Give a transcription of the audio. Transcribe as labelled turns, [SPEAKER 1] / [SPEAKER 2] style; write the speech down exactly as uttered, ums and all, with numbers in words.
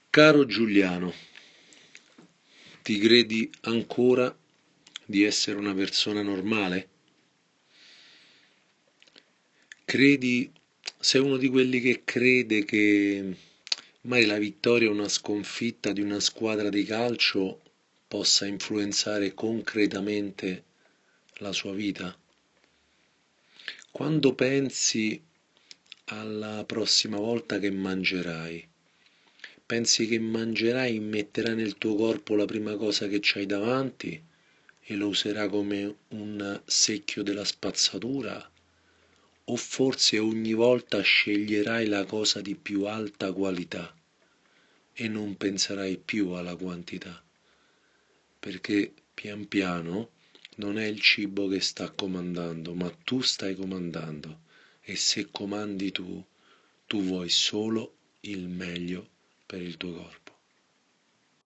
[SPEAKER 1] Caro Giuliano, ti credi ancora di essere una persona normale? Credi, sei uno di quelli che crede che mai la vittoria o una sconfitta di una squadra di calcio possa influenzare concretamente la sua vita? Quando pensi alla prossima volta che mangerai, pensi che mangerai, metterai nel tuo corpo la prima cosa che c'hai davanti e lo userai come un secchio della spazzatura? O forse ogni volta sceglierai la cosa di più alta qualità e non penserai più alla quantità? Perché pian piano non è il cibo che sta comandando, ma tu stai comandando. E se comandi tu, tu vuoi solo il meglio per il tuo corpo.